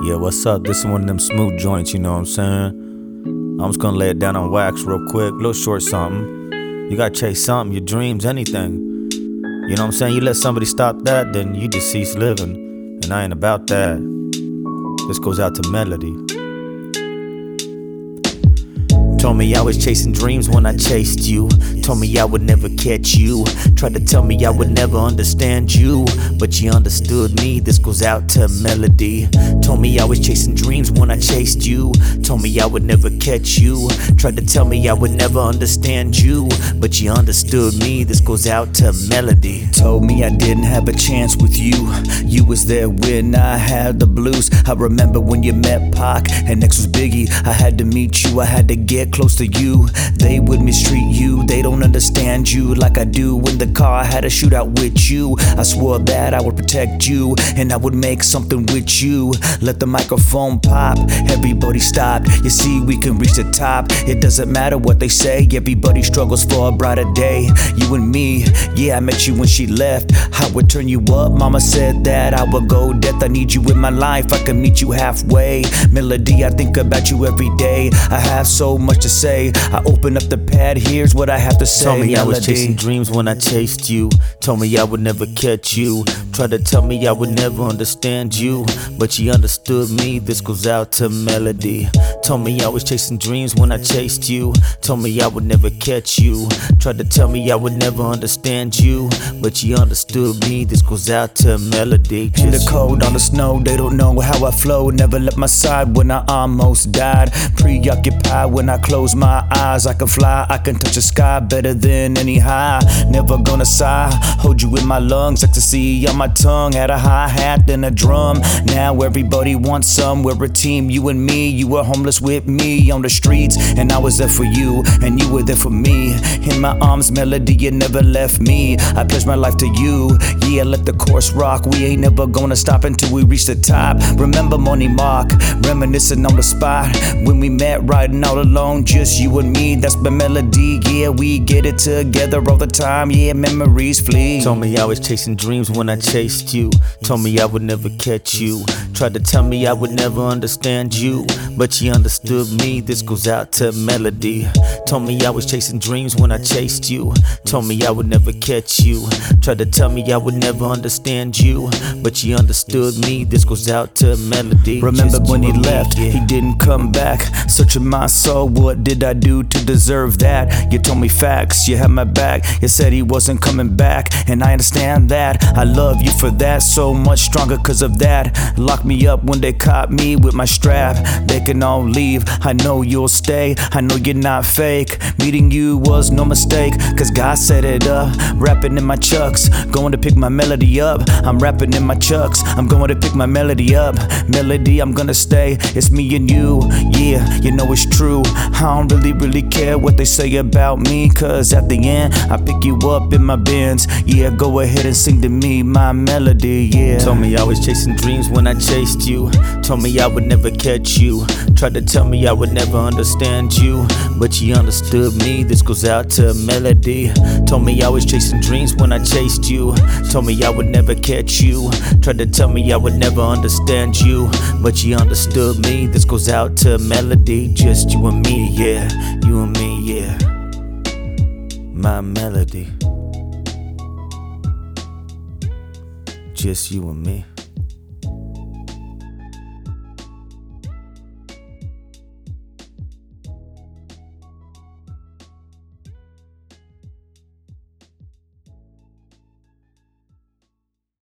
Yeah, what's up? This is one of them smooth joints, you know what I'm saying? I'm just gonna lay it down on wax real quick, little short something. You gotta chase something, your dreams, anything. You know what I'm saying? You let somebody stop that, then you just cease living. And I ain't about that. This goes out to Melody. Told me I was chasing dreams when I chased you. Told me I would never catch you. Tried to tell me I would never understand you, but you understood me. This goes out to Melody. Told me I was chasing dreams when I chased you. Told me I would never catch you. Tried to tell me I would never understand you, but you understood me. This goes out to Melody. Told me I didn't have a chance with you. You was there when I had the blues. I remember when you met Pac and next was Biggie. I had to meet you, I had to get close to you. They would mistreat you, they don't understand you like I do. In the car I had a shootout with you. I swore that I would protect you and I would make something with you. Let the microphone pop, everybody stop. You see, we can reach the top. It doesn't matter what they say, everybody struggles for a brighter day. You and me, yeah, I met you when she left. I would turn you up, mama said that I would go death. I need you in my life, I can meet you halfway. Melody, I think about you every day. I have so much to say. I open up the pad, here's what I have to say. Told me I was chasing dreams when I chased you. Told me I would never catch you. Tried to tell me I would never understand you, but you understood me. This goes out to Melody. Told me I was chasing dreams when I chased you. Told me I would never catch you. Tried to tell me I would never understand you, but you understood me. This goes out to Melody. In the cold, on the snow, they don't know how I flow. Never left my side when I almost died. Preoccupied when I close my eyes. I can fly, I can touch the sky better than any high. Never gonna sigh, hold you in my lungs. Ecstasy on my tongue, had a hi-hat then a drum. Now everybody wants some, we're a team, you and me. You were homeless with me on the streets, and I was there for you, and you were there for me. In my arms, Melody, you never left me. I pledged my life to you, yeah, let the course rock. We ain't never gonna stop until we reach the top. Remember Money Mark, reminiscing on the spot when we met, riding all alone, just you and me. That's my Melody, yeah, we get it together all the time, yeah, memories flee. Told me I was chasing dreams when I chased you. Told me I would never catch you. Tried to tell me I would never understand you, but you understood me. This goes out to Melody. Told me I was chasing dreams when I chased you. Told me I would never catch you. Tried to tell me I would never understand you, but you understood me. This goes out to Melody. Remember when he left, he didn't come back. Searching my soul, what did I do to deserve that? You told me facts, you had my back. You said he wasn't coming back, and I understand that. I love you for that, so much stronger cause of that. Lock me up when they caught me with my strap. They can all leave, I know you'll stay. I know you're not fake. Meeting you was no mistake, cause God set it up. Rapping in my chucks, going to pick my melody up. I'm rapping in my chucks, I'm going to pick my melody up. Melody, I'm gonna stay, it's me and you. Yeah, you know it's true. I don't really care what they say about me, cause at the end, I pick you up in my Benz. Yeah, go ahead and sing to me my melody, yeah. Told me I was chasing dreams when I chased you. Told me I would never catch you. Tried to tell me I would never understand you, but you understood me. This goes out to Melody. Told me I was chasing dreams when I chased you. Told me I would never catch you. Tried to tell me I would never understand you, but you understood me. This goes out to Melody. Just you and me, yeah. You and me, yeah. My melody. Just you and me.